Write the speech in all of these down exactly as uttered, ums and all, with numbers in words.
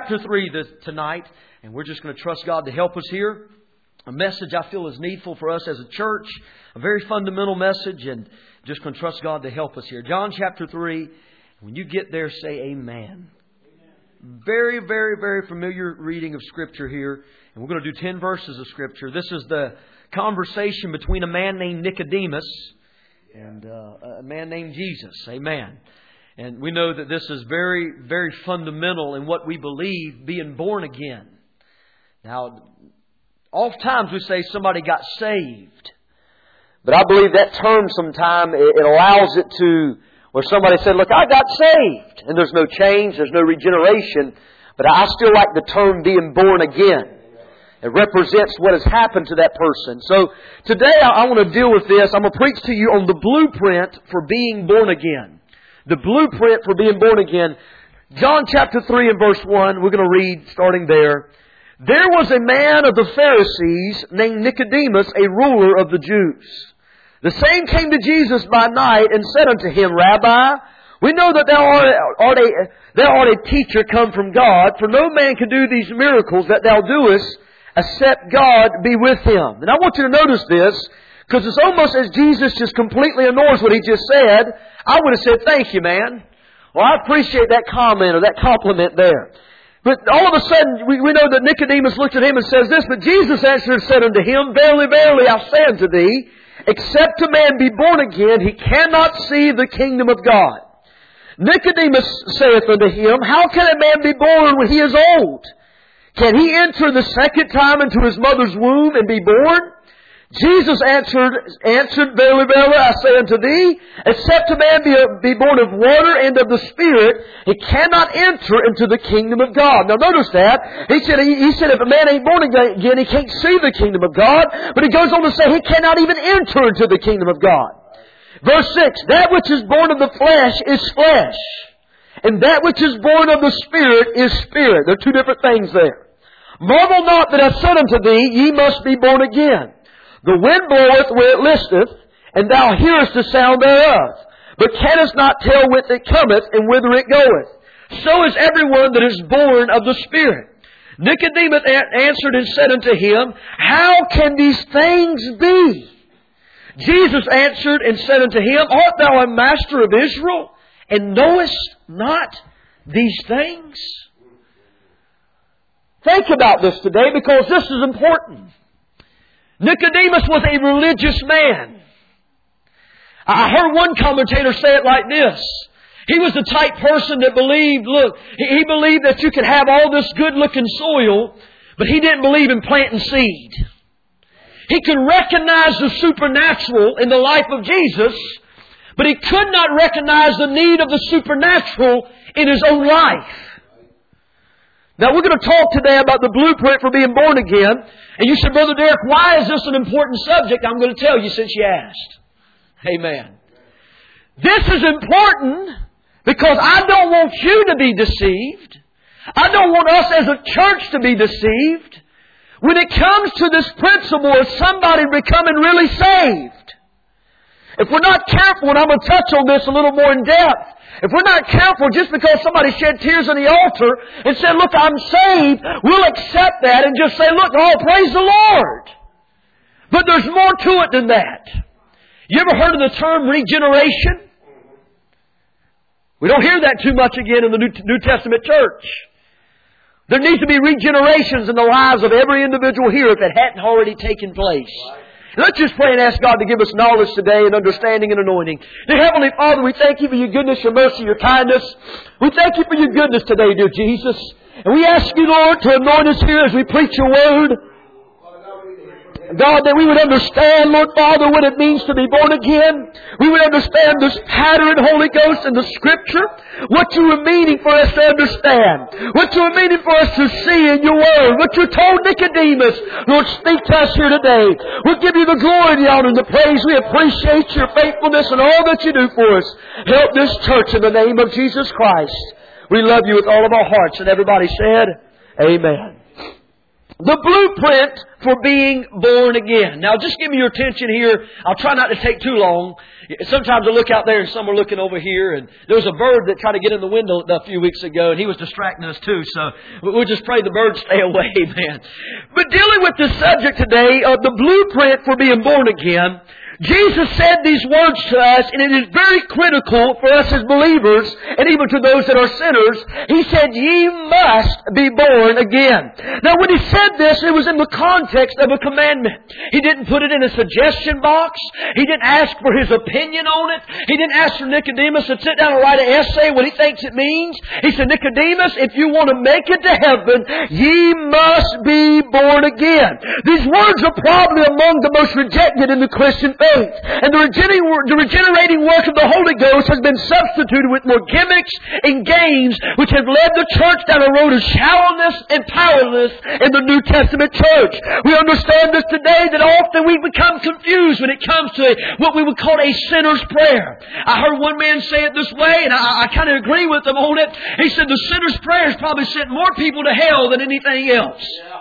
chapter three this, tonight, and we're just going to trust God to help us here. A message I feel is needful for us as a church, a very fundamental message, and just going to trust God to help us here. John chapter three, when you get there, say amen. Very, very, very familiar reading of Scripture here, and we're going to do ten verses of Scripture. This is the conversation between a man named Nicodemus and uh, a man named Jesus. Amen. And we know that this is very, very fundamental in what we believe, being born again. Now, oftentimes we say somebody got saved. But I believe that term sometimes it allows it to, where somebody said, look, I got saved. And there's no change, there's no regeneration. But I still like the term being born again. It represents what has happened to that person. So today I want to deal with this. I'm going to preach to you on the blueprint for being born again. The blueprint for being born again. John chapter three and verse one, we're going to read starting there. There was a man of the Pharisees named Nicodemus, a ruler of the Jews. The same came to Jesus by night and said unto him, Rabbi, we know that thou art, art a, thou art a teacher come from God, for no man can do these miracles that thou doest, except God be with him. And I want you to notice this, because it's almost as Jesus just completely ignores what He just said. I would have said, thank you, man. Well, I appreciate that comment or that compliment there. But all of a sudden, we, we know that Nicodemus looked at him and says this, but Jesus answered and said unto him, Verily, verily, I say unto thee, except a man be born again, he cannot see the kingdom of God. Nicodemus saith unto him, How can a man be born when he is old? Can he enter the second time into his mother's womb and be born? Jesus answered, answered, Verily, verily, I say unto thee, except a man be, be born of water and of the Spirit, he cannot enter into the kingdom of God. Now notice that. He said, he, he said if a man ain't born again, he can't see the kingdom of God. But he goes on to say he cannot even enter into the kingdom of God. Verse six, That which is born of the flesh is flesh, and that which is born of the Spirit is spirit. There are two different things there. Marvel not that I said unto thee, ye must be born again. The wind bloweth where it listeth, and thou hearest the sound thereof, but canst not tell whence it cometh and whither it goeth. So is everyone that is born of the Spirit. Nicodemus answered and said unto him, How can these things be? Jesus answered and said unto him, Art thou a master of Israel, and knowest not these things? Think about this today, because this is important. Nicodemus was a religious man. I heard one commentator say it like this. He was the type person that believed, look, he believed that you could have all this good-looking soil, but he didn't believe in planting seed. He could recognize the supernatural in the life of Jesus, but he could not recognize the need of the supernatural in his own life. Now we're going to talk today about the blueprint for being born again. And you said, Brother Derek, why is this an important subject? I'm going to tell you since you asked. Amen. This is important because I don't want you to be deceived. I don't want us as a church to be deceived when it comes to this principle of somebody becoming really saved. If we're not careful, and I'm going to touch on this a little more in depth, if we're not careful, just because somebody shed tears on the altar and said, look, I'm saved, we'll accept that and just say, look, oh, praise the Lord. But there's more to it than that. You ever heard of the term regeneration? We don't hear that too much again in the New, New Testament church. There needs to be regenerations in the lives of every individual here if it hadn't already taken place. Let's just pray and ask God to give us knowledge today and understanding and anointing. Dear Heavenly Father, we thank You for Your goodness, Your mercy, Your kindness. We thank You for Your goodness today, dear Jesus. And we ask You, Lord, to anoint us here as we preach Your Word. God, that we would understand, Lord Father, what it means to be born again. We would understand this pattern, Holy Ghost, in the Scripture. What You were meaning for us to understand. What You were meaning for us to see in Your Word. What You told Nicodemus. Lord, speak to us here today. We'll give You the glory, the honor, and the praise. We appreciate Your faithfulness and all that You do for us. Help this church in the name of Jesus Christ. We love You with all of our hearts. And everybody said, Amen. The blueprint for being born again. Now just give me your attention here. I'll try not to take too long. Sometimes I look out there and some are looking over here, and there was a bird that tried to get in the window a few weeks ago, and he was distracting us too, so we'll just pray the bird stay away, man. But dealing with this subject today of the blueprint for being born again, Jesus said these words to us, and it is very critical for us as believers, and even to those that are sinners. He said, ye must be born again. Now when He said this, it was in the context of a commandment. He didn't put it in a suggestion box. He didn't ask for his opinion on it. He didn't ask for Nicodemus to sit down and write an essay what he thinks it means. He said, Nicodemus, if you want to make it to heaven, ye must be born again. These words are probably among the most rejected in the Christian faith. And the regenerating work of the Holy Ghost has been substituted with more gimmicks and games, which have led the church down a road of shallowness and powerlessness in the New Testament church. We understand this today, that often we become confused when it comes to what we would call a sinner's prayer. I heard one man say it this way, and I, I kind of agree with him on it. He said the sinner's prayer has probably sent more people to hell than anything else. Yeah.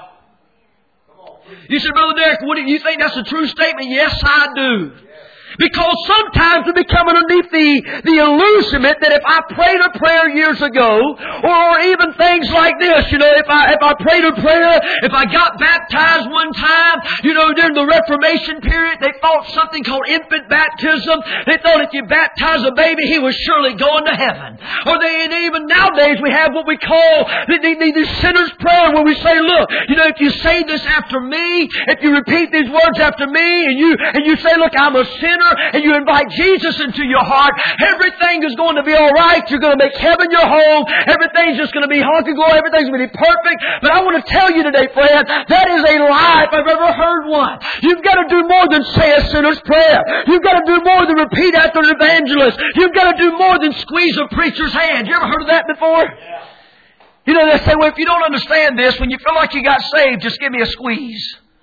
You said, Brother Derek, what do you think that's a true statement? Yes, I do. Because sometimes we become underneath the, the illusionment that if I prayed a prayer years ago, or even things like this, you know, if I, if I prayed a prayer, if I got baptized one time, you know, during the Reformation period, they thought something called infant baptism. They thought if you baptize a baby, he was surely going to heaven. Or they, and even nowadays we have what we call the, the, the, the sinner's prayer, where we say, look, you know, if you say this after me, if you repeat these words after me, and you, and you say, look, I'm a sinner, and you invite Jesus into your heart, everything is going to be all right. You're going to make heaven your home. Everything's just going to be hunky-dory. Everything's going to be perfect. But I want to tell you today, friend, that is a lie if I've ever heard one. You've got to do more than say a sinner's prayer. You've got to do more than repeat after an evangelist. You've got to do more than squeeze a preacher's hand. You ever heard of that before? Yeah. You know, they say, well, if you don't understand this, when you feel like you got saved, just give me a squeeze.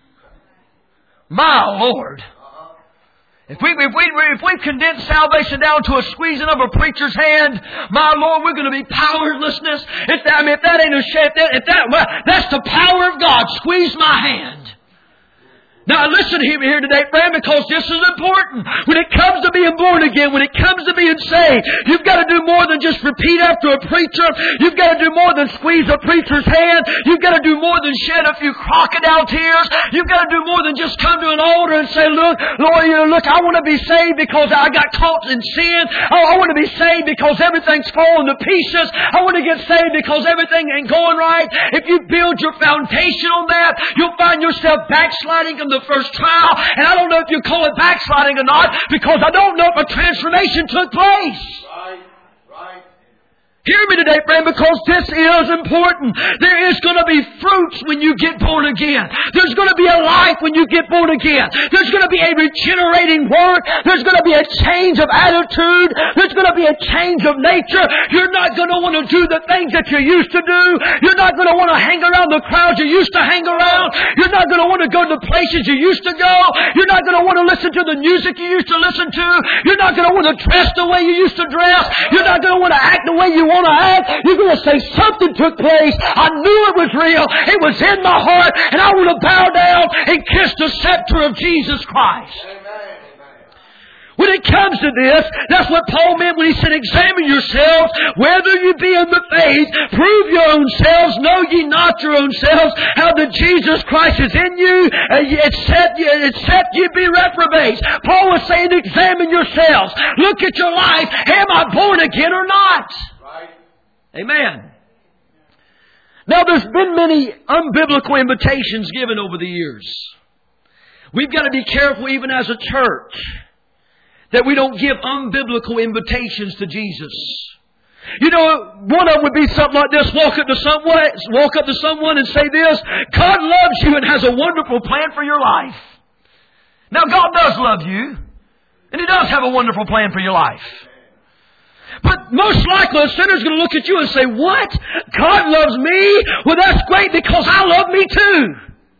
My Lord. If we, if we, if we condense salvation down to a squeezing of a preacher's hand, my Lord, we're going to be powerlessness. If that, I mean, if that ain't a shit, if that, if that, well, that's the power of God. Squeeze my hand. Now listen to me here today, friend, because this is important. When it comes to being born again, when it comes to being saved, you've got to do more than just repeat after a preacher. You've got to do more than squeeze a preacher's hand. You've got to do more than shed a few crocodile tears. You've got to do more than just come to an altar and say, look, Lord, you know, look, I want to be saved because I got caught in sin. Oh, I want to be saved because everything's falling to pieces. I want to get saved because everything ain't going right. If you build your foundation on that, you'll find yourself backsliding from the first trial. And I don't know if you call it backsliding or not, because I don't know if a transformation took place. Right, right. Hear me today, friend, because this is important. There is going to be fruits when you get born again. There's going to be a life when you get born again. There's going to be a regenerating work. There's going to be a change of attitude. There's going to be a change of nature. You're not going to want to do the things that you used to do. You're not going to want to hang around the crowds you used to hang around. You're not going to want to go to the places you used to go. You're not going to want to listen to the music you used to listen to. You're not going to want to dress the way you used to dress. You're not going to want to act the way you want to act. You're going to say something took place. I knew it was real. It was in my heart, and I want to bow down and kiss the scepter of Jesus Christ. Amen. When it comes to this, that's what Paul meant when he said, examine yourselves, whether you be in the faith, prove your own selves, know ye not your own selves, how that Jesus Christ is in you, except ye, except ye be reprobates. Paul was saying, examine yourselves. Look at your life. Am I born again or not? Right. Amen. Now, there's been many unbiblical invitations given over the years. We've got to be careful, even as a church, that we don't give unbiblical invitations to Jesus. You know, one of them would be something like this. Walk up to someone, walk up to someone and say this: God loves you and has a wonderful plan for your life. Now, God does love you, and He does have a wonderful plan for your life. But most likely a sinner's going to look at you and say, what? God loves me? Well, that's great, because I love me too.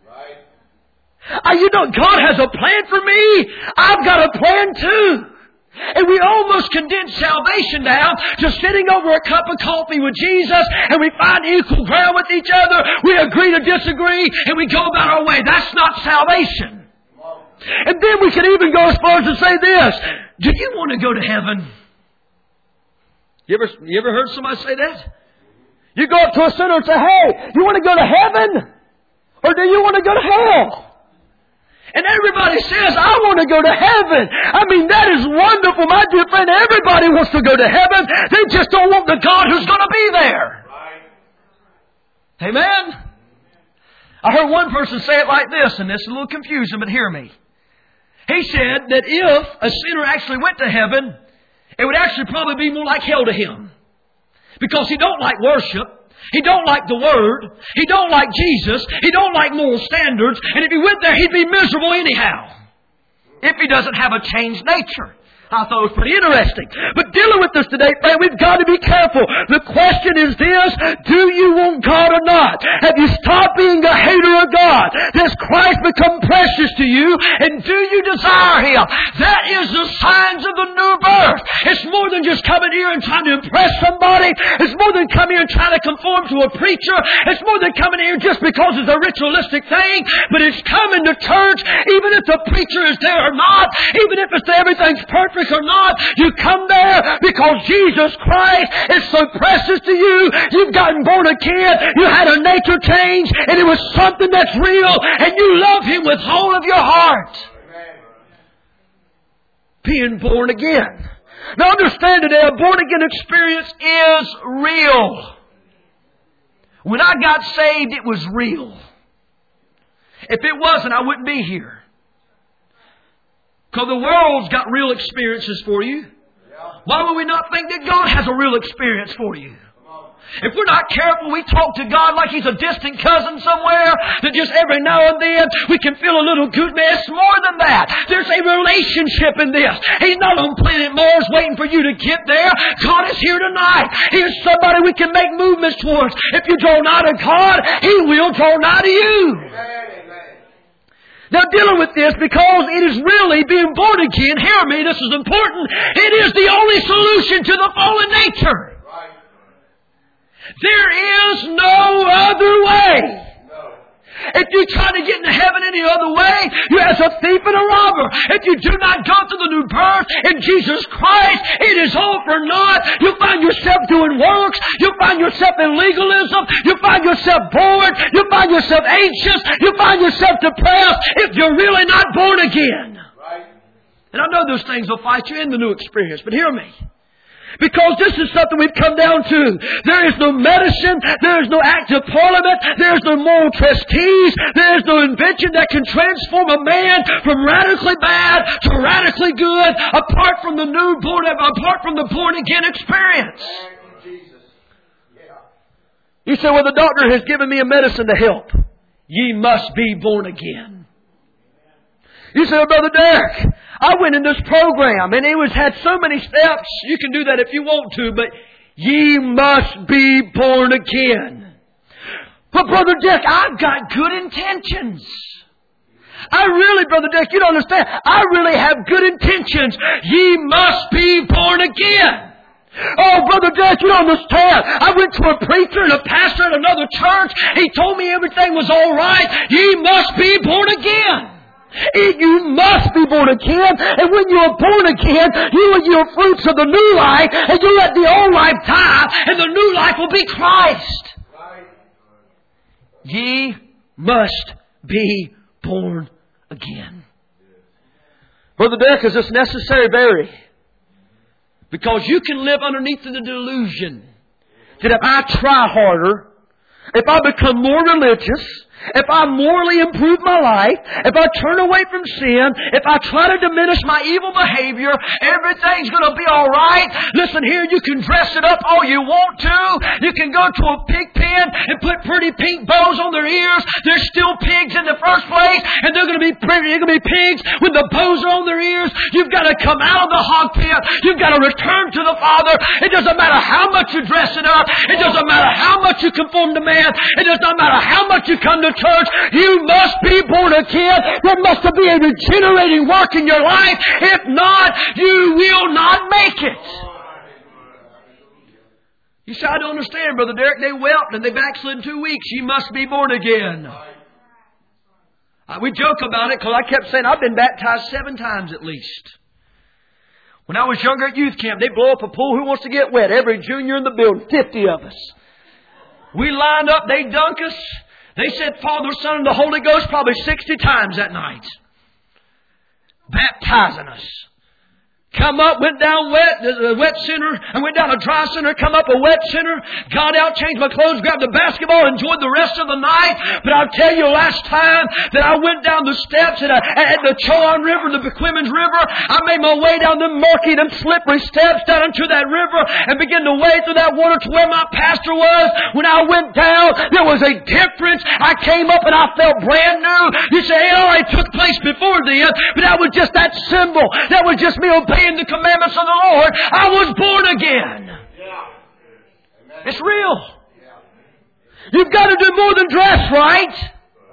Uh, you know, God has a plan for me. I've got a plan too. And we almost condense salvation down to sitting over a cup of coffee with Jesus, and we find equal ground with each other. We agree to disagree, and we go about our way. That's not salvation. And then we can even go as far as to say this. Do you want to go to heaven? You ever, you ever heard somebody say that? You go up to a sinner and say, hey, you want to go to heaven? Or do you want to go to hell? And everybody says, I want to go to heaven. I mean, that is wonderful, my dear friend. Everybody wants to go to heaven. They just don't want the God who's going to be there. Right. Amen? I heard one person say it like this, and this is a little confusing, but hear me. He said that if a sinner actually went to heaven, it would actually probably be more like hell to him. Because he don't like worship. He don't like the Word. He don't like Jesus. He don't like moral standards. And if he went there, he'd be miserable anyhow. If he doesn't have a changed nature. I thought it was pretty interesting. But dealing with this today, friend, we've got to be careful. The question is this: do you want God or not? Have you stopped being a hater of God? Does Christ become precious to you? And do you desire Him? That is the signs of the new birth. It's more than just coming here and trying to impress somebody. It's more than coming here and trying to conform to a preacher. It's more than coming here just because it's a ritualistic thing. But it's coming to church, even if the preacher is there or not, even if it's everything's perfect or not, you come there because Jesus Christ is so precious to you. You've gotten born again. You had a nature change, and it was something that's real, and you love Him with all of your heart. Amen. Being born again. Now understand today, a born again experience is real. When I got saved, it was real. If it wasn't, I wouldn't be here. Because the world's got real experiences for you. Why would we not think that God has a real experience for you? If we're not careful, we talk to God like He's a distant cousin somewhere, that just every now and then we can feel a little good. Man, it's more than that. There's a relationship in this. He's not on planet Mars waiting for you to get there. God is here tonight. He is somebody we can make movements towards. If you draw nigh to God, He will draw nigh to you. Amen. Now, dealing with this, because it is really being born again, hear me, this is important, it is the only solution to the fallen nature. Right. There is no other way. If you try to get into heaven any other way, you're as a thief and a robber. If you do not go through the new birth in Jesus Christ, it is all for naught. You'll find yourself doing works. You'll find yourself in legalism. You'll find yourself bored. You'll find yourself anxious. You'll find yourself depressed if you're really not born again. Right. And I know those things will fight you in the new experience, but hear me. Because this is something we've come down to. There is no medicine. There is no act of parliament. There is no moral trustees. There is no invention that can transform a man from radically bad to radically good apart from the new born, apart from the born again experience. You say, well, the doctor has given me a medicine to help. Ye must be born again. You say, well, Brother Derek, I went in this program and it was had so many steps. You can do that if you want to, but ye must be born again. But Brother Dick, I've got good intentions. I really, Brother Dick, you don't understand. I really have good intentions. Ye must be born again. Oh, Brother Dick, you don't understand. I went to a preacher and a pastor at another church. He told me everything was all right. Ye must be born again. You must be born again. And when you are born again, you will yield fruits of the new life, and you let the old life die, and the new life will be Christ. Right. Ye must be born again. Brother Dick, is this necessary? Very. Because you can live underneath the delusion that if I try harder, if I become more religious, if I morally improve my life, if I turn away from sin, if I try to diminish my evil behavior, everything's going to be all right. Listen here, you can dress it up all you want to. You can go to a pig pen and put pretty pink bows on their ears. They're still pigs in the first place, and they're going to be pretty, they're going to be pigs when the bows are on their ears. You've got to come out of the hog pit. You've got to return to the Father. It doesn't matter how much you dress it up. It doesn't matter how much you conform to man. It does not matter how much you come to church. You must be born again. There must be a regenerating work in your life. If not, you will not make it. You say, I don't understand, Brother Derek. They wept and they backslid in two weeks. You must be born again. Uh, we joke about it because I kept saying I've been baptized seven times at least. When I was younger at youth camp, they'd blow up a pool. Who wants to get wet? Every junior in the building, fifty of us. We lined up. They dunk us. They said Father, Son, and the Holy Ghost probably sixty times that night. Baptizing us. Come up, went down wet, the wet center, and went down a dry center, come up a wet center, got out, changed my clothes, grabbed the basketball, enjoyed the rest of the night. But I'll tell you, last time that I went down the steps at, a, at the Chowan River, the Bequimans River, I made my way down the murky and slippery steps down into that river and began to wade through that water to where my pastor was. When I went down, there was a difference. I came up and I felt brand new. You say, it already took place before then, but that was just that symbol. That was just me obeying the commandments of the Lord. I was born again. Yeah. It's real. Yeah. You've got to do more than dress right.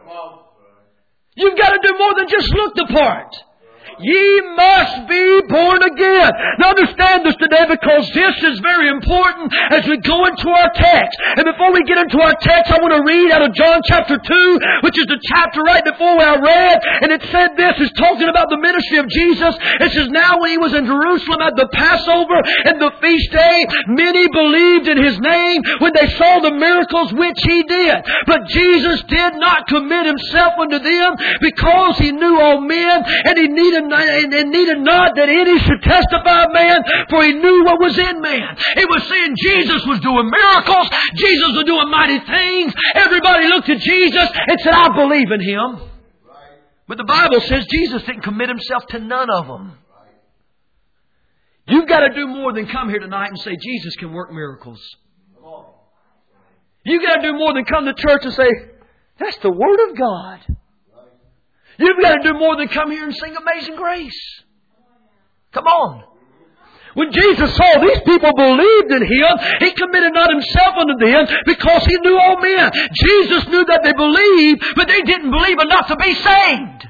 You've got to do more than just look the part. Ye must be born again. Now understand this today, because this is very important as we go into our text. And before we get into our text, I want to read out of John chapter two, which is the chapter right before I read. And it said this, is talking about the ministry of Jesus. It says, now when He was in Jerusalem at the Passover and the feast day, many believed in His name when they saw the miracles which He did. But Jesus did not commit Himself unto them, because He knew all men, and He needed And, and needed not that any should testify of man, for He knew what was in man. It was saying Jesus was doing miracles. Jesus was doing mighty things. Everybody looked at Jesus and said, I believe in Him. But the Bible says Jesus didn't commit Himself to none of them. You've got to do more than come here tonight and say Jesus can work miracles. You've got to do more than come to church and say, that's the Word of God. You've got to do more than come here and sing Amazing Grace. Come on. When Jesus saw these people believed in Him, He committed not Himself unto them, because He knew all men. Jesus knew that they believed, but they didn't believe enough to be saved.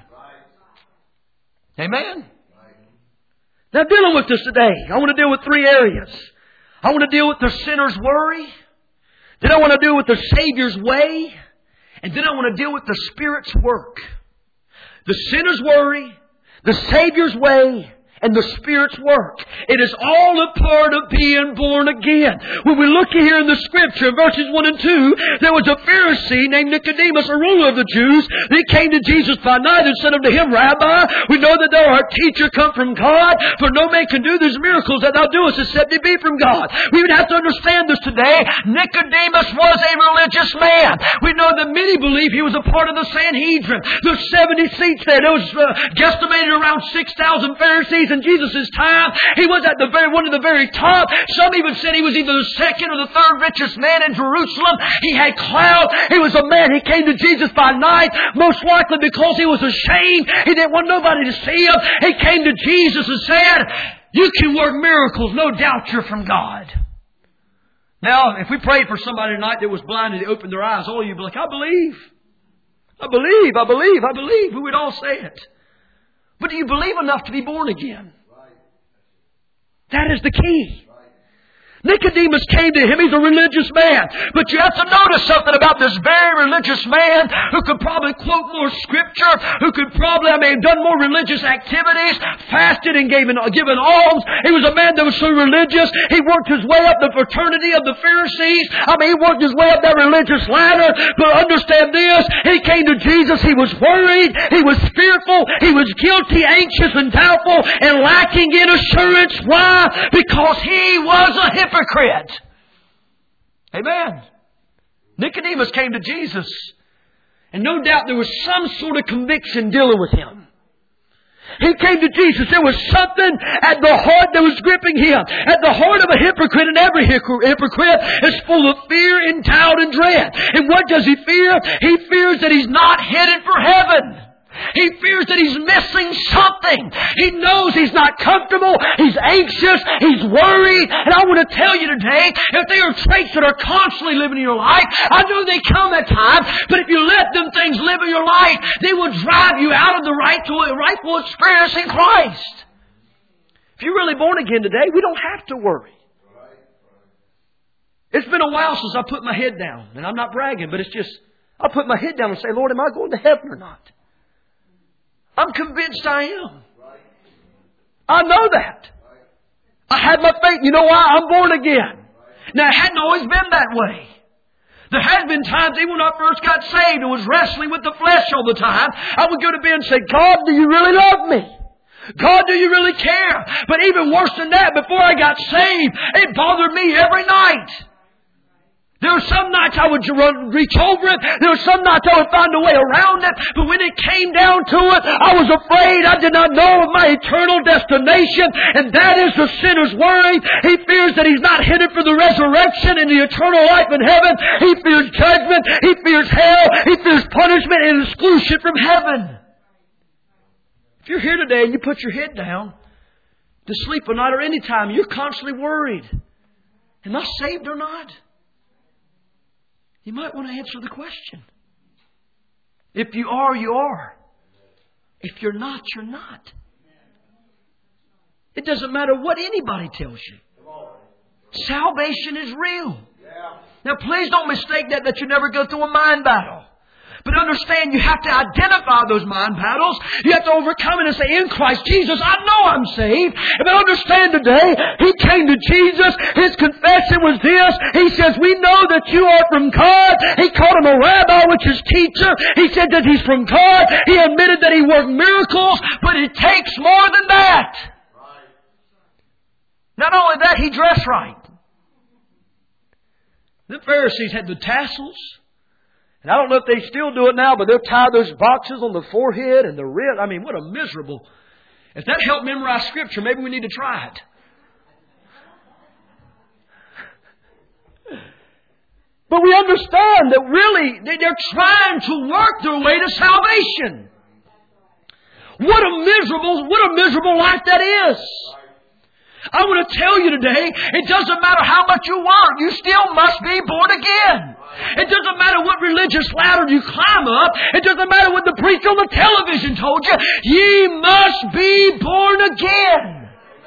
Amen? Now, dealing with this today, I want to deal with three areas. I want to deal with the sinner's worry. Then I want to deal with the Savior's way. And then I want to deal with the Spirit's work. The sinner's worry, the Savior's way, and the Spirit's work. It is all a part of being born again. When we look here in the Scripture, verses one and two, there was a Pharisee named Nicodemus, a ruler of the Jews. He came to Jesus by night and said unto Him, Rabbi, we know that thou art teacher come from God, for no man can do these miracles that thou doest except they be from God. We would have to understand this today. Nicodemus was a religious man. We know that many believe he was a part of the Sanhedrin. There's seventy seats there. There was uh, guesstimated around six thousand Pharisees in Jesus' time. He was at the very one of the very top. Some even said he was either the second or the third richest man in Jerusalem. He had clout. He was a man. He came to Jesus by night, most likely because he was ashamed. He didn't want nobody to see him. He came to Jesus and said, you can work miracles. No doubt you're from God. Now, if we prayed for somebody tonight that was blind and they opened their eyes, all of you would be like, I believe. I believe, I believe, I believe. We would all say it. But do you believe enough to be born again? That is the key. Nicodemus came to Him. He's a religious man. But you have to notice something about this very religious man who could probably quote more Scripture, who could probably, I mean, done more religious activities, fasted and given, given alms. He was a man that was so religious. He worked his way up the fraternity of the Pharisees. I mean, he worked his way up that religious ladder. But understand this, he came to Jesus. He was worried. He was fearful. He was guilty, anxious, and doubtful, and lacking in assurance. Why? Because he was a hypocrite. Hypocrite. Amen. Nicodemus came to Jesus, and no doubt there was some sort of conviction dealing with him. He came to Jesus. There was something at the heart that was gripping him. At the heart of a hypocrite, and every hypocrite is full of fear and doubt and dread. And what does he fear? He fears that he's not headed for heaven. He fears that he's missing something. He knows he's not comfortable. He's anxious. He's worried. And I want to tell you today, if there are traits that are constantly living in your life, I know they come at times, but if you let them things live in your life, they will drive you out of the rightful, rightful experience in Christ. If you're really born again today, we don't have to worry. It's been a while since I put my head down. And I'm not bragging, but it's just, I put my head down and say, Lord, am I going to heaven or not? I'm convinced I am. I know that. I had my faith. You know why? I'm born again. Now, it hadn't always been that way. There has been times, even when I first got saved and was wrestling with the flesh all the time, I would go to bed and say, God, do you really love me? God, do you really care? But even worse than that, before I got saved, it bothered me every night. There were some nights I would run, reach over it. There were some nights I would find a way around it. But when it came down to it, I was afraid. I did not know of my eternal destination. And that is the sinner's worry. He fears that he's not headed for the resurrection and the eternal life in heaven. He fears judgment. He fears hell. He fears punishment and exclusion from heaven. If you're here today and you put your head down to sleep at night or any time, you're constantly worried. Am I saved or not? You might want to answer the question. If you are, you are. If you're not, you're not. It doesn't matter what anybody tells you. Salvation is real. Now, please don't mistake that that you never go through a mind battle. But understand, you have to identify those mind battles. You have to overcome it and say, in Christ Jesus, I know I'm saved. But understand today, he came to Jesus. His confession was this. He says, we know that you are from God. He called him a rabbi, which is teacher. He said that he's from God. He admitted that he worked miracles. But it takes more than that. Not only that, he dressed right. The Pharisees had the tassels. And I don't know if they still do it now, but they'll tie those boxes on the forehead and the wrist. I mean, what a miserable. If that helped memorize Scripture, maybe we need to try it. But we understand that really they're trying to work their way to salvation. What a miserable, what a miserable life that is. I want to tell you today, it doesn't matter how much you want, you still must be born again. It doesn't matter what religious ladder you climb up. It doesn't matter what the preacher on the television told you. Ye must be born again.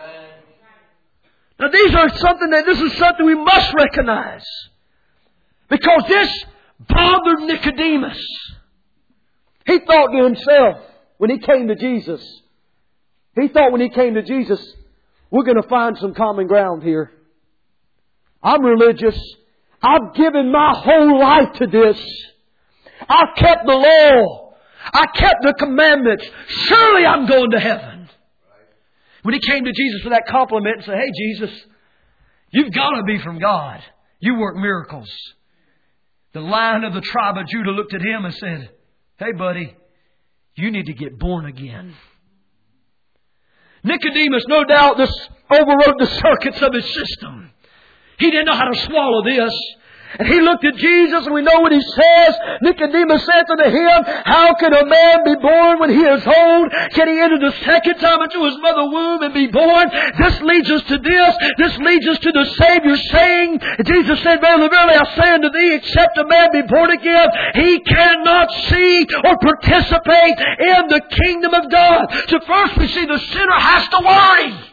Now these are something that this is something we must recognize. Because this bothered Nicodemus. He thought to himself when he came to Jesus. He thought when he came to Jesus, we're going to find some common ground here. I'm religious. I've given my whole life to this. I've kept the law. I kept the commandments. Surely I'm going to heaven. When he came to Jesus for that compliment and said, hey, Jesus, you've got to be from God. You work miracles. The Lion of the tribe of Judah looked at him and said, hey, buddy, you need to get born again. Nicodemus, no doubt, this overrode the circuits of his system. He didn't know how to swallow this. And he looked at Jesus, and we know what he says. Nicodemus said unto him, how can a man be born when he is old? Can he enter the second time into his mother's womb and be born? This leads us to this. This leads us to the Savior saying, Jesus said, verily, verily, I say unto thee, except a man be born again, he cannot see or participate in the kingdom of God. So first we see the sinner has to worry.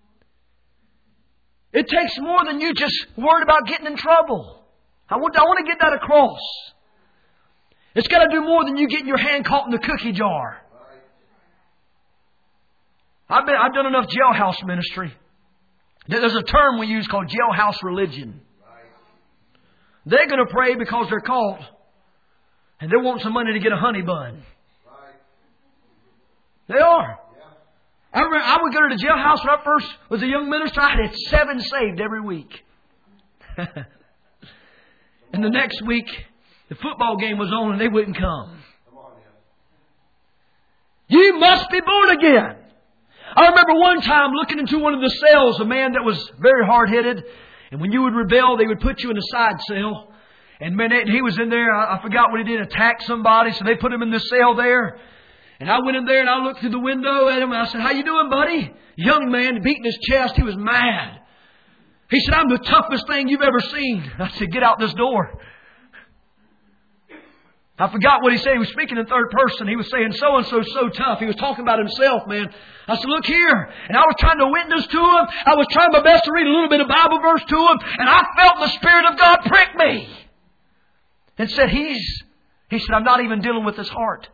It takes more than you just worried about getting in trouble. I want, I want to get that across. It's got to do more than you getting your hand caught in the cookie jar. I've, been, I've done enough jailhouse ministry. There's a term we use called jailhouse religion. They're going to pray because they're caught. And they want some money to get a honey bun. They are. I, remember, I would go to the jailhouse when I first was a young minister. I had seven saved every week. And the next week, the football game was on and they wouldn't come. You must be born again. I remember one time looking into one of the cells, a man that was very hard-headed. And when you would rebel, they would put you in a side cell. And man, he was in there. I forgot what he did, attack somebody. So they put him in this cell there. And I went in there and I looked through the window at him and I said, "How you doing, buddy?" Young man, beating his chest. He was mad. He said, "I'm the toughest thing you've ever seen." I said, "Get out this door." I forgot what he said. He was speaking in third person. He was saying, "So-and-so so tough." He was talking about himself, man. I said, "Look here." And I was trying to witness to him. I was trying my best to read a little bit of Bible verse to him. And I felt the Spirit of God prick me. And said, he's, he said, "I'm not even dealing with his heart.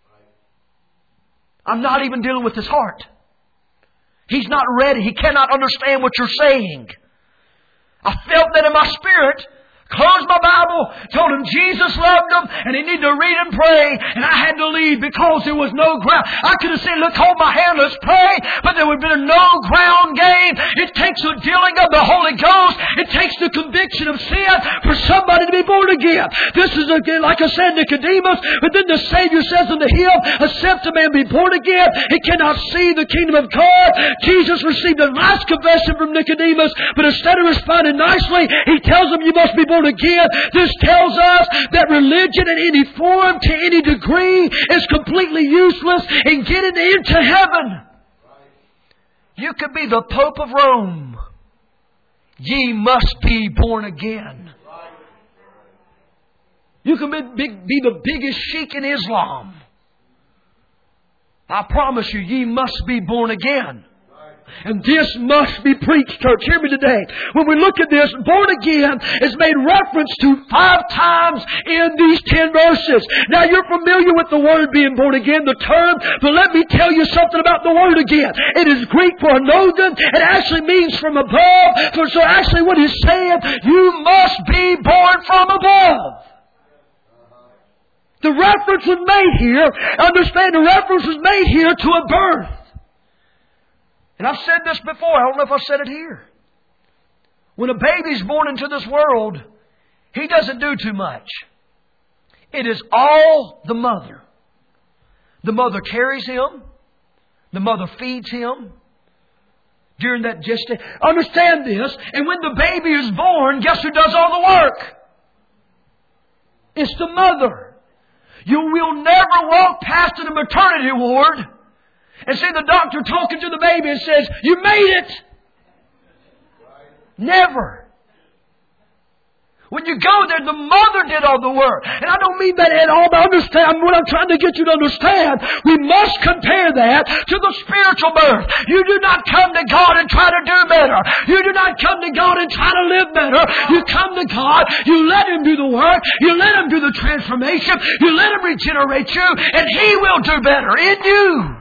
I'm not even dealing with his heart. He's not ready. He cannot understand what you're saying." I felt that in my spirit. Closed my Bible, told him Jesus loved him and he needed to read and pray, and I had to leave because there was no ground. I could have said, "Look, hold my hand, let's pray," but there would have been no ground game. It takes a dealing of the Holy Ghost. It takes the conviction of sin for somebody to be born again. This is, again, like I said, Nicodemus, but then the Savior says unto him, "Except a man be born again, he cannot see the kingdom of God." Jesus received a nice confession from Nicodemus, but instead of responding nicely, he tells him, "You must be born again." This tells us that religion in any form, to any degree, is completely useless in getting into heaven. You could be the Pope of Rome. Ye must be born again. You can be, be, be the biggest sheik in Islam. I promise you, ye must be born again. And this must be preached, church. Hear me today. When we look at this, born again is made reference to five times in these ten verses. Now, you're familiar with the word being born again, the term, but let me tell you something about the word again. It is Greek for anoden. It actually means from above. For so actually what he's saying, you must be born from above. The reference was made here. Understand, the reference was made here to a birth. And I've said this before. I don't know if I've said it here. When a baby's born into this world, he doesn't do too much. It is all the mother. The mother carries him. The mother feeds him. During that gestation. Understand this. And when the baby is born, guess who does all the work? It's the mother. You will never walk past in a maternity ward and see the doctor talking to the baby and says, "You made it." Never. When you go there, the mother did all the work. And I don't mean that at all, but understand what I'm trying to get you to understand. We must compare that to the spiritual birth. You do not come to God and try to do better. You do not come to God and try to live better. You come to God, you let Him do the work, you let Him do the transformation, you let Him regenerate you, and He will do better in you.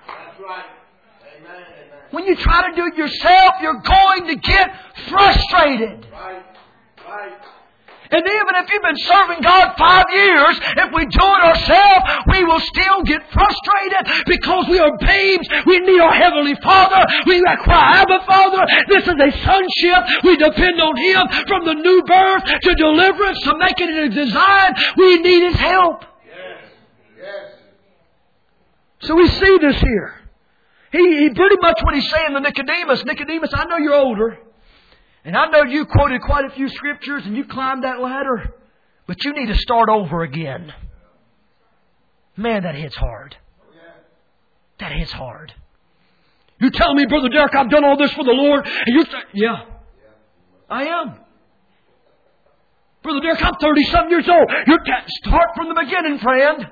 When you try to do it yourself, you're going to get frustrated. Right. Right. And even if you've been serving God five years, if we do it ourselves, we will still get frustrated because we are babes. We need our Heavenly Father. We cry, "Abba, Father." This is a sonship. We depend on Him from the new birth to deliverance to making it a design. We need His help. Yes. Yes. So we see this here. He, he pretty much what he's saying to Nicodemus. Nicodemus, I know you're older. And I know you quoted quite a few scriptures and you climbed that ladder. But you need to start over again. Man, that hits hard. That hits hard. You tell me, Brother Derek, I've done all this for the Lord. And you're saying, yeah, I am. Brother Derek, I'm thirty-something years old. You start from the beginning, friend.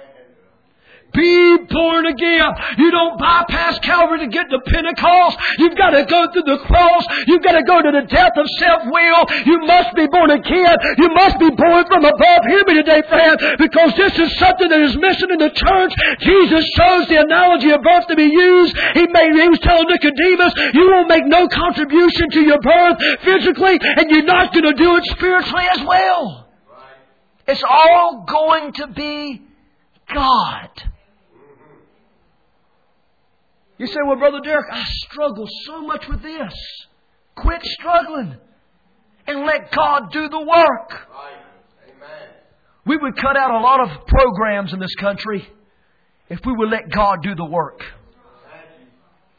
Be born again. You don't bypass Calvary to get to Pentecost. You've got to go through the cross. You've got to go to the death of self-will. You must be born again. You must be born from above. Hear me today, friend, because this is something that is missing in the church. Jesus chose the analogy of birth to be used. He made, he was telling Nicodemus, you won't make no contribution to your birth physically, and you're not going to do it spiritually as well. It's all going to be God. You say, "Well, Brother Derek, I struggle so much with this." Quit struggling and let God do the work. Right. Amen. We would cut out a lot of programs in this country if we would let God do the work.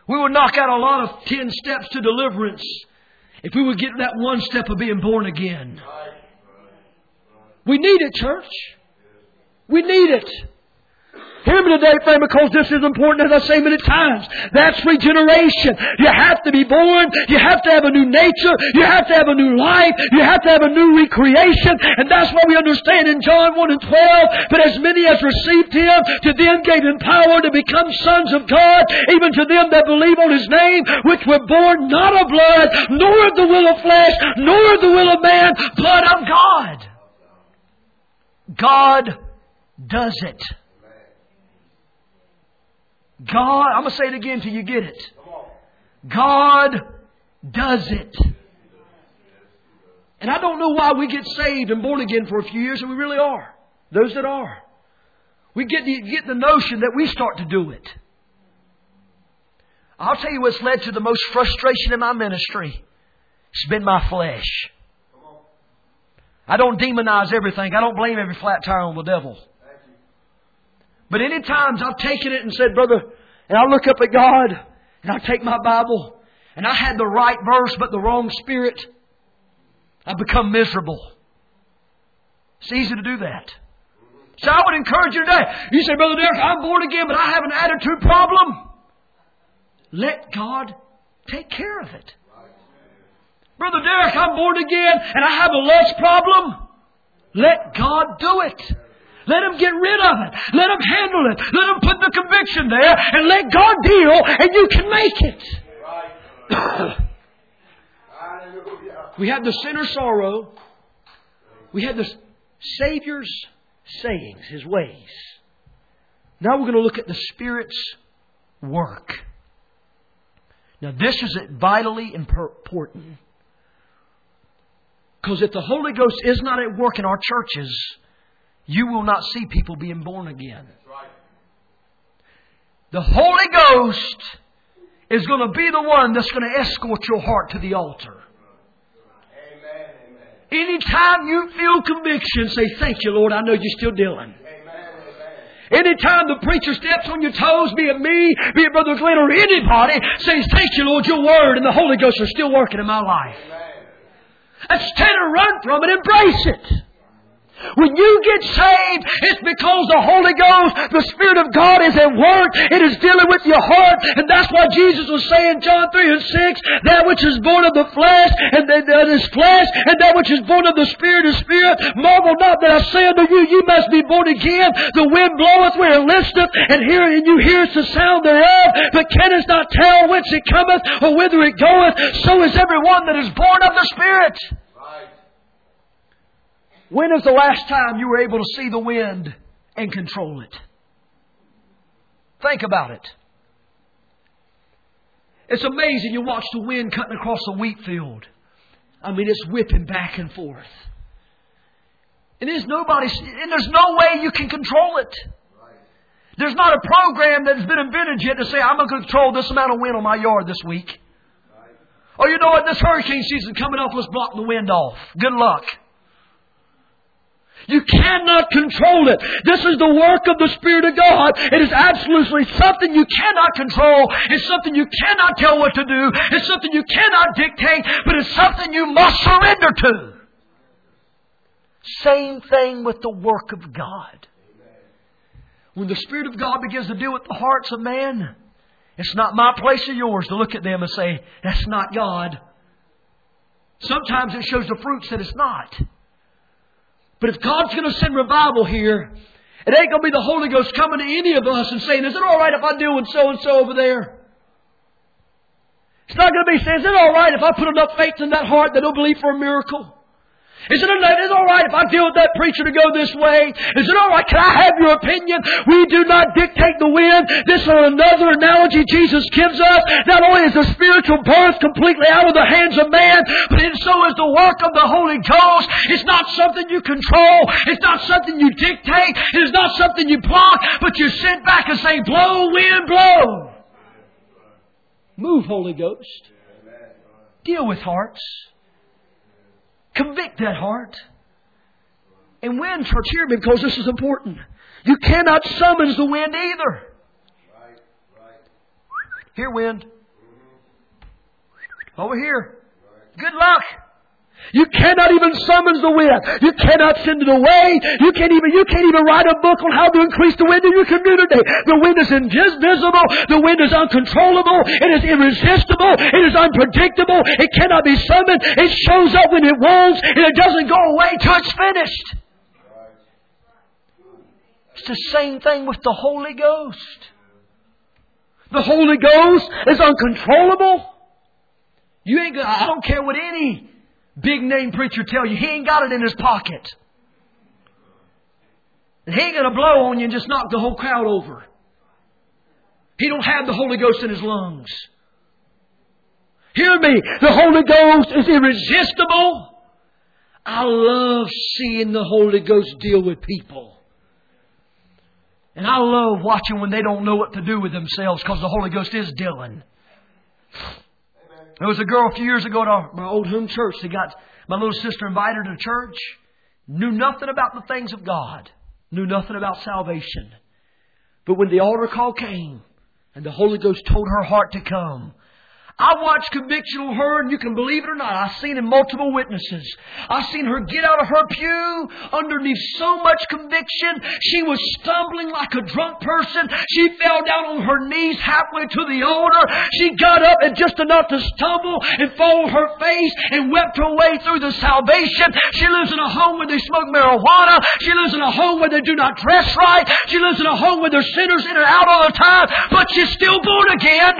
We would knock out a lot of ten steps to deliverance if we would get that one step of being born again. We need it, church. We need it. Hear me today, friend, because this is important, as I say many times. That's regeneration. You have to be born. You have to have a new nature. You have to have a new life. You have to have a new recreation. And that's why we understand in John one and twelve, but as many as received Him, to them gave Him power to become sons of God, even to them that believe on His name, which were born not of blood, nor of the will of flesh, nor of the will of man, but of God. God does it. God, I'm going to say it again till you get it. God does it. And I don't know why we get saved and born again for a few years, and we really are. Those that are. We get the, get the notion that we start to do it. I'll tell you what's led to the most frustration in my ministry. It's been my flesh. I don't demonize everything. I don't blame every flat tire on the devil. But any times I've taken it and said, brother, and I look up at God and I take my Bible and I had the right verse but the wrong spirit, I become miserable. It's easy to do that. So I would encourage you today. You say, Brother Derek, I'm born again, but I have an attitude problem. Let God take care of it. Brother Derek, I'm born again and I have a lust problem. Let God do it. Let Him get rid of it. Let Him handle it. Let Him put the conviction there and let God deal and you can make it. We have the sinner's sorrow. We have the Savior's sayings, His ways. Now we're going to look at the Spirit's work. Now this is vitally important. Because if the Holy Ghost is not at work in our churches, you will not see people being born again. The Holy Ghost is going to be the one that's going to escort your heart to the altar. Amen, amen. Anytime you feel conviction, say, thank you, Lord, I know you're still dealing. Anytime the preacher steps on your toes, be it me, be it Brother Glenn or anybody, say, thank you, Lord, your Word and the Holy Ghost are still working in my life. Instead of run from it, embrace it. When you get saved, it's because the Holy Ghost, the Spirit of God is at work. It is dealing with your heart. And that's why Jesus was saying, John three and six, that which is born of the flesh, and that is flesh, and that which is born of the Spirit is spirit. Marvel not that I say unto you, you must be born again. The wind bloweth where it listeth, and here and you hear the sound thereof, but canst not tell whence it cometh, or whither it goeth. So is every one that is born of the Spirit. When is the last time you were able to see the wind and control it? Think about it. It's amazing. You watch the wind cutting across a wheat field. I mean, it's whipping back and forth. And there's nobody, and there's no way you can control it. There's not a program that has been invented yet to say, I'm going to control this amount of wind on my yard this week. Oh, you know what? This hurricane season coming up, let's block the wind off. Good luck. You cannot control it. This is the work of the Spirit of God. It is absolutely something you cannot control. It's something you cannot tell what to do. It's something you cannot dictate, but it's something you must surrender to. Same thing with the work of God. When the Spirit of God begins to deal with the hearts of man, it's not my place or yours to look at them and say, that's not God. Sometimes it shows the fruits that it's not. But if God's going to send revival here, it ain't going to be the Holy Ghost coming to any of us and saying, is it all right if I deal with so-and-so over there? It's not going to be saying, is it all right if I put enough faith in that heart that it'll believe for a miracle? Is it, is it all right if I deal with that preacher to go this way? Is it all right? Can I have your opinion? We do not dictate the wind. This is another analogy Jesus gives us. Not only is the spiritual birth completely out of the hands of man, but it so is the work of the Holy Ghost. It's not something you control. It's not something you dictate. It is not something you block, but you sit back and say, blow, wind, blow. Move, Holy Ghost. Deal with hearts. Convict that heart. And when, church, hear me, because this is important. You cannot summons the wind either. Right, right. Here, wind. Over here. Good luck. You cannot even summons the wind. You cannot send it away. You can't even, you can't even write a book on how to increase the wind in your community. The wind is invisible. The wind is uncontrollable. It is irresistible. It is unpredictable. It cannot be summoned. It shows up when it wants, and it doesn't go away till it's finished. It's the same thing with the Holy Ghost. The Holy Ghost is uncontrollable. You ain't gonna, I don't care what any big name preacher tell you. He ain't got it in his pocket. And he ain't going to blow on you and just knock the whole crowd over. He don't have the Holy Ghost in his lungs. Hear me. The Holy Ghost is irresistible. I love seeing the Holy Ghost deal with people. And I love watching when they don't know what to do with themselves because the Holy Ghost is dealing. There was a girl a few years ago at our, our old home church. They got my little sister invited her to church. Knew nothing about the things of God. Knew nothing about salvation. But when the altar call came and the Holy Ghost told her heart to come, I watched conviction on her, and you can believe it or not, I've seen in multiple witnesses. I've seen her get out of her pew underneath so much conviction. She was stumbling like a drunk person. She fell down on her knees halfway to the altar. She got up and just enough to stumble and fall on her face and wept her way through the salvation. She lives in a home where they smoke marijuana. She lives in a home where they do not dress right. She lives in a home where there's sinners in and out all the time, but she's still born again.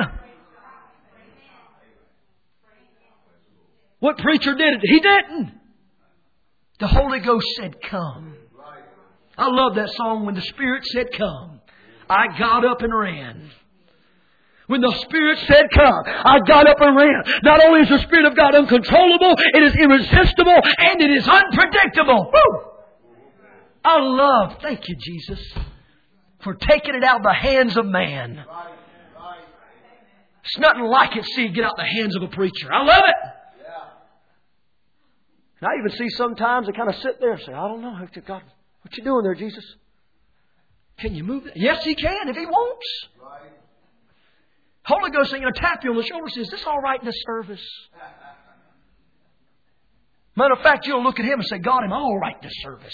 What preacher did it? He didn't. The Holy Ghost said, come. I love that song, When the Spirit Said Come. I got up and ran. When the Spirit said come, I got up and ran. Not only is the Spirit of God uncontrollable, it is irresistible, and it is unpredictable. Woo! I love, thank you, Jesus, for taking it out of the hands of man. It's nothing like it, see it get out of the hands of a preacher. I love it. And I even see sometimes I kind of sit there and say, I don't know. God, what you doing there, Jesus? Can you move it? Yes, He can if He wants. Right. Holy Ghost ain't going to tap you on the shoulder and say, is this all right in this service? Matter of fact, you'll look at Him and say, God, am I all right in this service?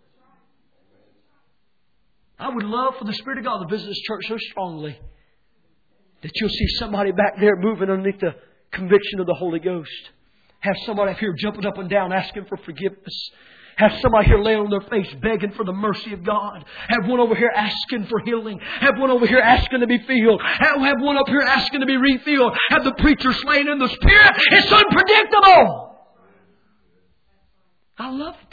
I would love for the Spirit of God to visit this church so strongly that you'll see somebody back there moving underneath the conviction of the Holy Ghost. Have somebody up here jumping up and down asking for forgiveness. Have somebody here laying on their face begging for the mercy of God. Have one over here asking for healing. Have one over here asking to be filled. Have, have one up here asking to be refilled. Have the preacher slain in the Spirit. It's unpredictable. I love it.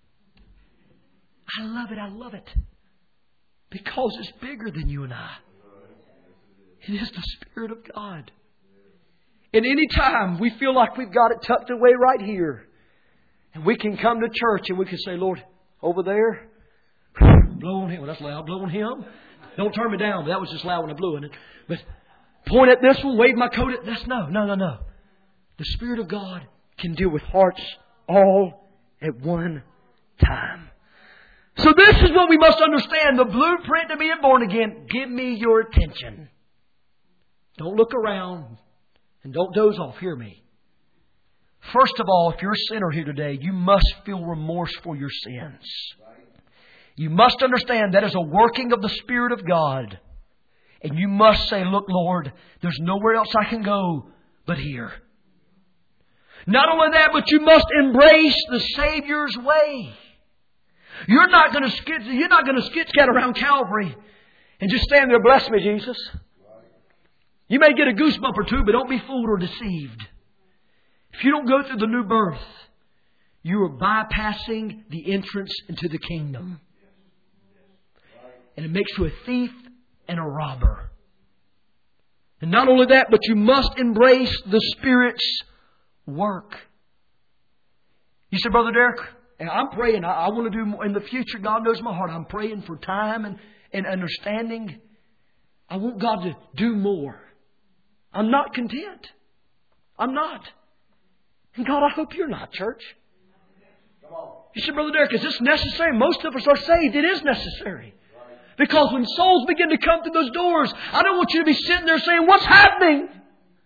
I love it. I love it. Because it's bigger than you and I. It is the Spirit of God. And any time we feel like we've got it tucked away right here, and we can come to church and we can say, Lord, over there, blow on Him. Well, that's loud. Blow on Him. Don't turn me down. That was just loud when I blew in it. But point at this one, wave my coat at this. No, no, no, no. The Spirit of God can deal with hearts all at one time. So this is what we must understand. The blueprint to being born again. Give me your attention. Don't look around. And don't doze off. Hear me. First of all, if you're a sinner here today, you must feel remorse for your sins. You must understand that is a working of the Spirit of God. And you must say, look, Lord, there's nowhere else I can go but here. Not only that, but you must embrace the Savior's way. You're not going to skid, you're not going to skid scat around Calvary and just stand there, bless me, Jesus. You may get a goosebump or two, but don't be fooled or deceived. If you don't go through the new birth, you are bypassing the entrance into the kingdom. And it makes you a thief and a robber. And not only that, but you must embrace the Spirit's work. You said, Brother Derek, I'm praying. I, I want to do more in the future. God knows my heart. I'm praying for time and, and understanding. I want God to do more. I'm not content. I'm not. And God, I hope you're not, church. You said, Brother Derek, is this necessary? Most of us are saved. It is necessary. Because when souls begin to come through those doors, I don't want you to be sitting there saying, what's happening?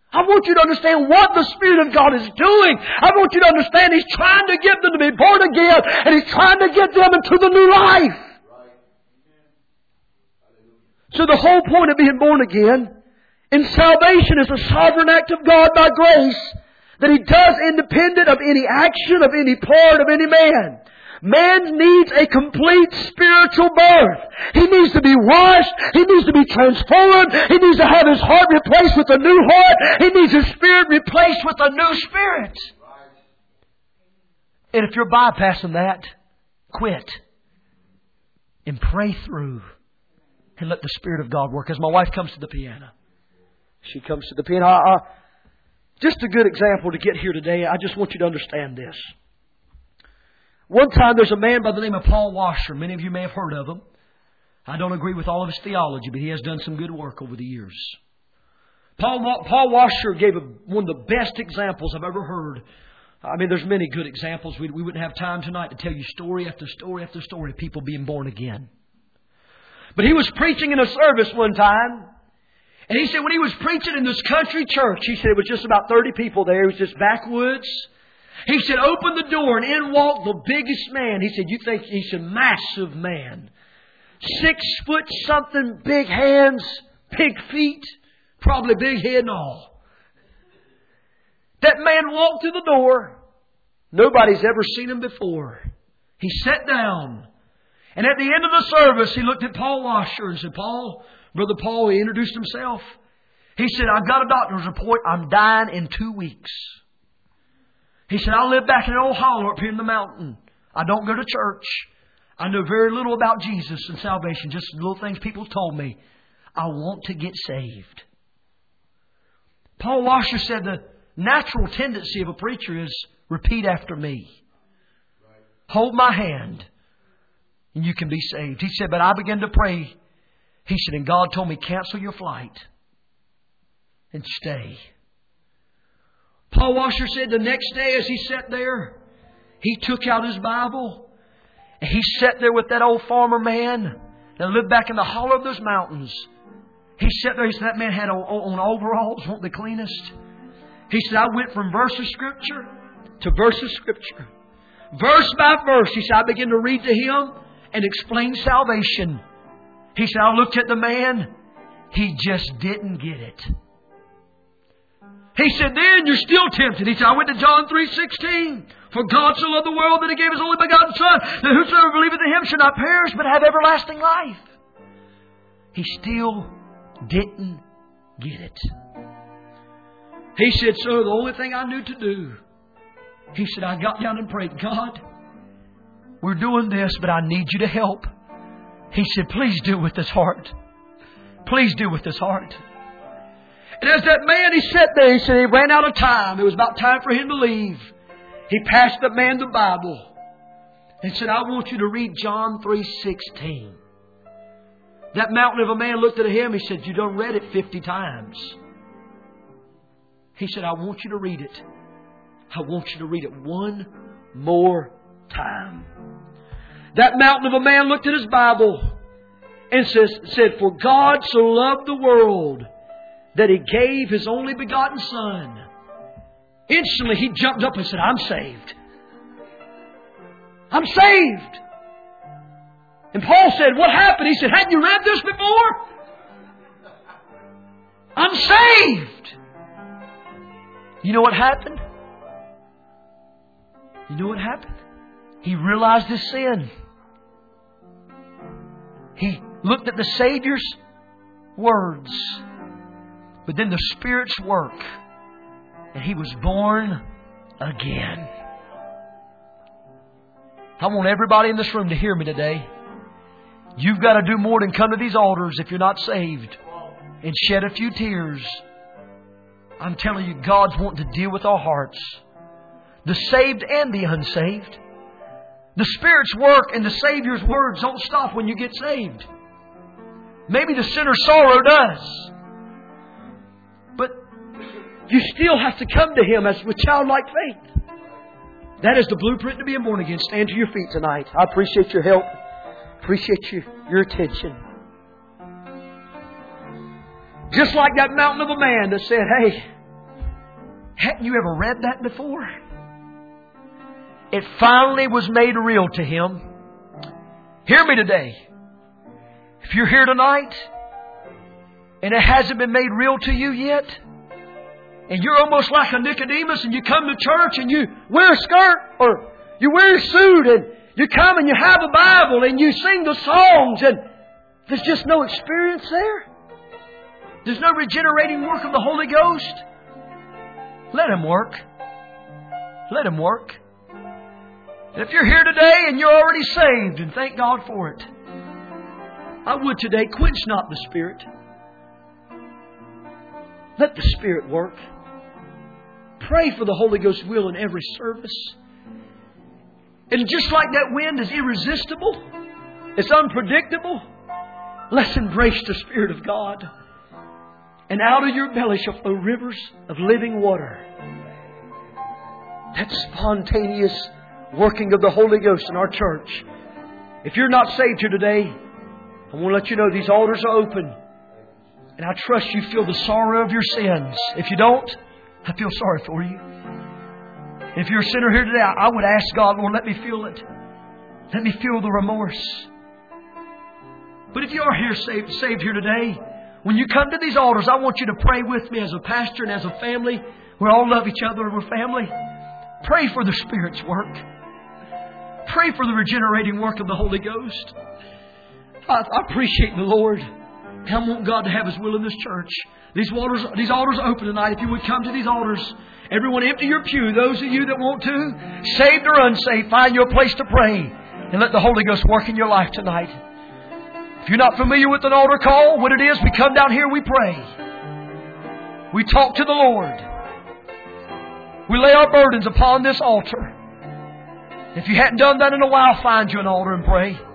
I want you to understand what the Spirit of God is doing. I want you to understand He's trying to get them to be born again, and He's trying to get them into the new life. So the whole point of being born again in salvation is a sovereign act of God by grace that He does independent of any action, of any part, of any man. Man needs a complete spiritual birth. He needs to be washed. He needs to be transformed. He needs to have his heart replaced with a new heart. He needs his spirit replaced with a new spirit. And if you're bypassing that, quit. And pray through. And let the Spirit of God work. As my wife comes to the piano. She comes to the piano. I, I, just a good example to get here today. I just want you to understand this. One time there's a man by the name of Paul Washer. Many of you may have heard of him. I don't agree with all of his theology, but he has done some good work over the years. Paul, Paul Washer gave a, one of the best examples I've ever heard. I mean, there's many good examples. We, we wouldn't have time tonight to tell you story after story after story of people being born again. But he was preaching in a service one time. And he said when he was preaching in this country church, he said it was just about thirty people there. It was just backwoods. He said, open the door and in walked the biggest man. He said, you think he's a massive man. Six foot something, big hands, big feet, probably big head and all. That man walked through the door. Nobody's ever seen him before. He sat down. And at the end of the service, he looked at Paul Washer and said, Paul, Brother Paul, he introduced himself. He said, I've got a doctor's report. I'm dying in two weeks. He said, I live back in an old hollow up here in the mountain. I don't go to church. I know very little about Jesus and salvation. Just little things people told me. I want to get saved. Paul Washer said the natural tendency of a preacher is repeat after me. Hold my hand and you can be saved. He said, but I began to pray. He said, and God told me, cancel your flight and stay. Paul Washer said the next day as he sat there, he took out his Bible and he sat there with that old farmer man that lived back in the hollow of those mountains. He sat there, he said that man had on, on overalls, weren't the cleanest. He said, I went from verse of Scripture to verse of Scripture. Verse by verse, he said, I began to read to him and explain salvation. He said, I looked at the man, he just didn't get it. He said, then you're still tempted. He said, I went to John three sixteen. For God so loved the world that He gave His only begotten Son, that whosoever believeth in Him should not perish, but have everlasting life. He still didn't get it. He said, so the only thing I knew to do, he said, I got down and prayed, God, we're doing this, but I need you to help. He said, please do with His heart. Please do with His heart. And as that man, he sat there, he said he ran out of time. It was about time for him to leave. He passed the man the Bible and said, I want you to read John three sixteen. That mountain of a man looked at him. He said, you done read it fifty times. He said, I want you to read it. I want you to read it one more time. That mountain of a man looked at his Bible and says, said, for God so loved the world that He gave His only begotten Son. Instantly he jumped up and said, I'm saved. I'm saved. And Paul said, what happened? He said, hadn't you read this before? I'm saved. You know what happened? You know what happened? He realized his sin. He looked at the Savior's words. But then the Spirit's work. And he was born again. I want everybody in this room to hear me today. You've got to do more than come to these altars if you're not saved and shed a few tears. I'm telling you, God's wanting to deal with our hearts. The saved and the unsaved. The Spirit's work and the Savior's words don't stop when you get saved. Maybe the sinner's sorrow does. But you still have to come to Him as with childlike faith. That is the blueprint to being born again. Stand to your feet tonight. I appreciate your help. Appreciate you, your attention. Just like that mountain of a man that said, hey, Hadn't you ever read that before? It finally was made real to him. Hear me today. If you're here tonight and it hasn't been made real to you yet, and you're almost like a Nicodemus and you come to church and you wear a skirt or you wear a suit and you come and you have a Bible and you sing the songs and there's just no experience there. There's no regenerating work of the Holy Ghost. Let Him work. Let Him work. And if you're here today and you're already saved, and thank God for it, I would today quench not the Spirit. Let the Spirit work. Pray for the Holy Ghost will in every service. And just like that wind is irresistible, it's unpredictable, let's embrace the Spirit of God. And out of your belly shall flow rivers of living water. That spontaneous working of the Holy Ghost in our church. If you're not saved here today, I want to let you know these altars are open. And I trust you feel the sorrow of your sins. If you don't, I feel sorry for you. If you're a sinner here today, I would ask God, Lord, let me feel it. Let me feel the remorse. But if you are here saved, saved here today, when you come to these altars, I want you to pray with me as a pastor and as a family. We all love each other. We're family. Pray for the Spirit's work. Pray for the regenerating work of the Holy Ghost. I, I appreciate the Lord. I want God to have His will in this church. These waters, these altars are open tonight. If you would come to these altars, everyone empty your pew. Those of you that want to, saved or unsaved, find your place to pray and let the Holy Ghost work in your life tonight. If you're not familiar with an altar call, what it is, we come down here, we pray. We talk to the Lord. We lay our burdens upon this altar. If you hadn't done that in a while, find you an altar and pray.